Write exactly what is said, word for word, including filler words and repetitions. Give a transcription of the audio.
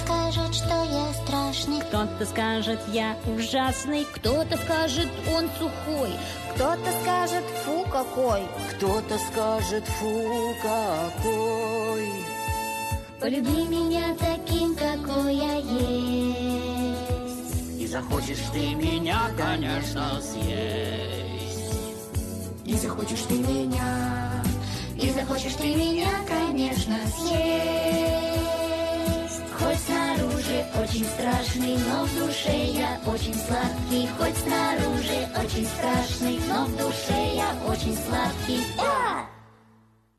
скажет, что я страшный. Кто-то скажет, я ужасный. Кто-то скажет, он сухой. Кто-то скажет, фу какой. Кто-то скажет, фу какой. Полюби меня таким, какой я есть. И захочешь ты меня, конечно, съесть. И захочешь ты меня, И захочешь ты меня, конечно, съесть. Хоть снаружи очень страшный, но в душе я очень сладкий. Хоть снаружи очень страшный, но в душе я очень сладкий.